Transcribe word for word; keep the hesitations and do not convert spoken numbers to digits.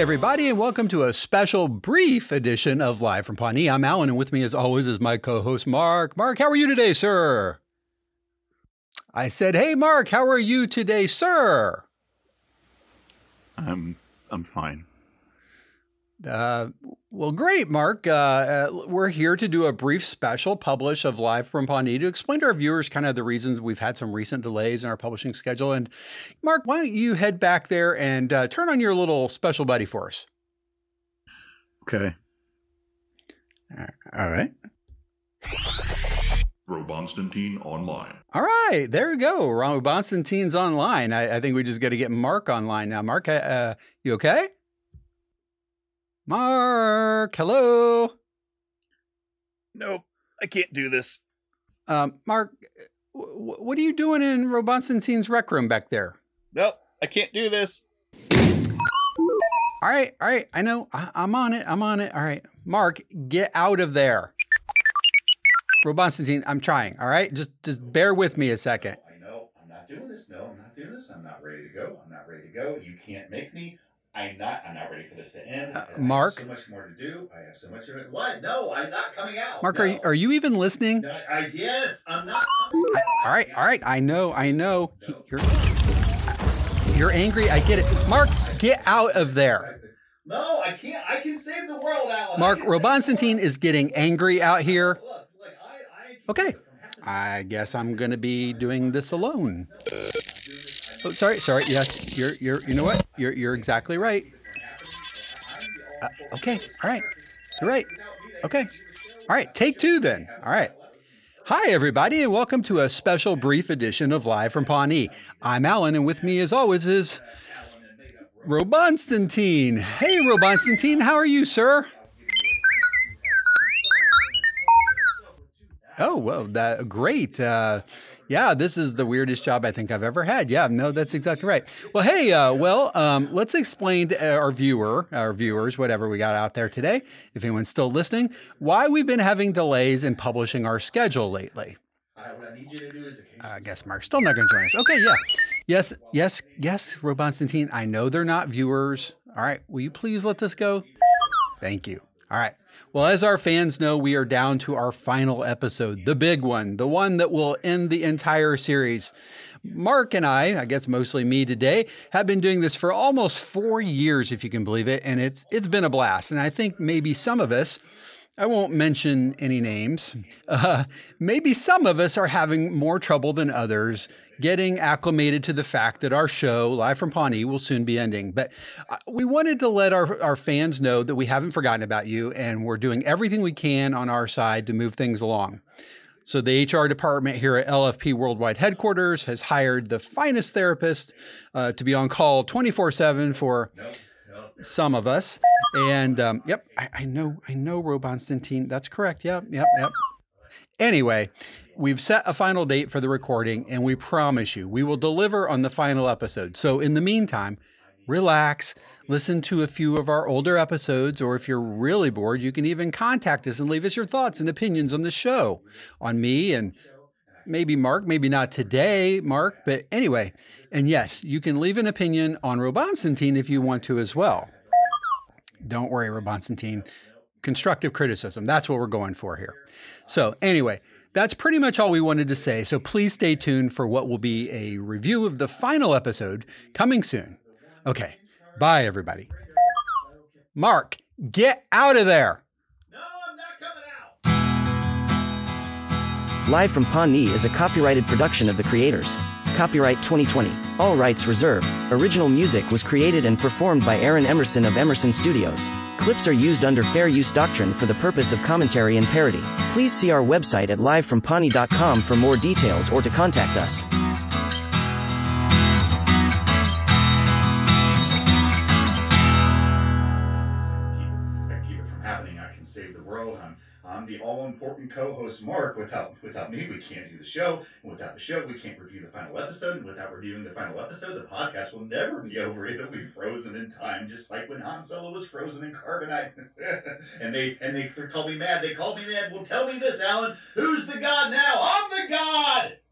everybody, and welcome to a special brief edition of Live from Pawnee. I'm Alan, and with me, as always, is my co-host, Mark. Mark, how are you today, sir? I said, hey, Mark, how are you today, sir? I'm, I'm fine. Uh, well, great, Mark. Uh, uh, we're here to do a brief special publish of Live from Pawnee to explain to our viewers kind of the reasons we've had some recent delays in our publishing schedule. And Mark, why don't you head back there and uh, turn on your little special buddy for us? Okay. All right. Robonstantine Online. All right, there we go. Robonstantine's online. I, I think we just got to get Mark online now. Mark, uh, you okay? Mark, hello. Nope, I can't do this. Um, Mark, w- what are you doing in Robonstantine's rec room back there? Nope, I can't do this. All right, all right. I know. I- I'm on it. I'm on it. All right. Mark, get out of there. Robonstantine, I'm trying. All right. Just, just bear with me a second. I know. I'm not doing this. No, I'm not doing this. I'm not ready to go. I'm not ready to go. You can't make me. I'm not. I'm not ready for this to end. Uh, I Mark? have so much more to do. I have so much of it. What? No, I'm not coming out. Mark, no. are you, are you even listening? No, I, yes, I'm not. I, all right. All right. I know. I know. You're, you're angry. I get it. Mark, get out of there. No, I can't. I can save the world, Alan. Mark, I can save the Robonstantine world. is getting angry out here. Look, look, I, I Okay. I guess I'm going to be doing this alone. Oh, sorry. Sorry. Yes. You're, you're, you know what? You're, you're exactly right. Uh, okay. All right. You're right. Okay. All right. Take two then. All right. Hi, everybody, and welcome to a special brief edition of Live from Pawnee. I'm Alan, and with me, as always, is Robonstantine. Hey, Robonstantine, how are you, sir? Oh, well, that, great. Uh, yeah, this is the weirdest job I think I've ever had. Yeah, no, that's exactly right. Well, hey, uh, well, um, let's explain to our viewer, our viewers, whatever we got out there today, if anyone's still listening, why we've been having delays in publishing our schedule lately. I, what I need you to do is I guess Mark's still not going to join us. Okay, yeah. Yes, yes, yes, Robonstantine, I know they're not viewers. All right, will you please let this go? Thank you. All right. Well, as our fans know, we are down to our final episode, the big one, the one that will end the entire series. Mark and I, I guess mostly me today, have been doing this for almost four years, if you can believe it, and it's it's been a blast. And I think maybe some of us, I won't mention any names, uh, maybe some of us are having more trouble than others getting acclimated to the fact that our show, Live from Pawnee, will soon be ending. But uh, we wanted to let our, our fans know that we haven't forgotten about you, and we're doing everything we can on our side to move things along. So the H R department here at L F P Worldwide Headquarters has hired the finest therapist uh, to be on call twenty-four seven for some of us. And um, yep, I, I know, I know, Robonstantine. That's correct. Yep, yep, yep. Anyway, we've set a final date for the recording, and we promise you we will deliver on the final episode. So in the meantime, relax, listen to a few of our older episodes, or if you're really bored, you can even contact us and leave us your thoughts and opinions on the show, on me and maybe Mark, maybe not today, Mark, but anyway. And yes, you can leave an opinion on Robonstantine if you want to as well. Don't worry, Robonstantine. Constructive criticism. That's what we're going for here. So anyway, that's pretty much all we wanted to say. So please stay tuned for what will be a review of the final episode coming soon. Okay. Bye, everybody. Mark, get out of there. No, I'm not coming out. Live from Pawnee is a copyrighted production of the creators. Copyright twenty twenty. All rights reserved. Original music was created and performed by Aaron Emerson of Emerson Studios. Clips are used under fair use doctrine for the purpose of commentary and parody. Please see our website at live from pawnee dot com for more details or to contact us. Keep it, keep it from happening. I can save the world. I'm, I'm the all-important co-host Mark. Without without me, we can't do the show. And without the show, we can't review the final episode. And without reviewing the final episode, the podcast will never be over. It'll be frozen in time, just like when Han Solo was frozen in carbonite. and they and they called me mad. They called me mad. Well, tell me this, Alan. Who's the god now? I'm the god!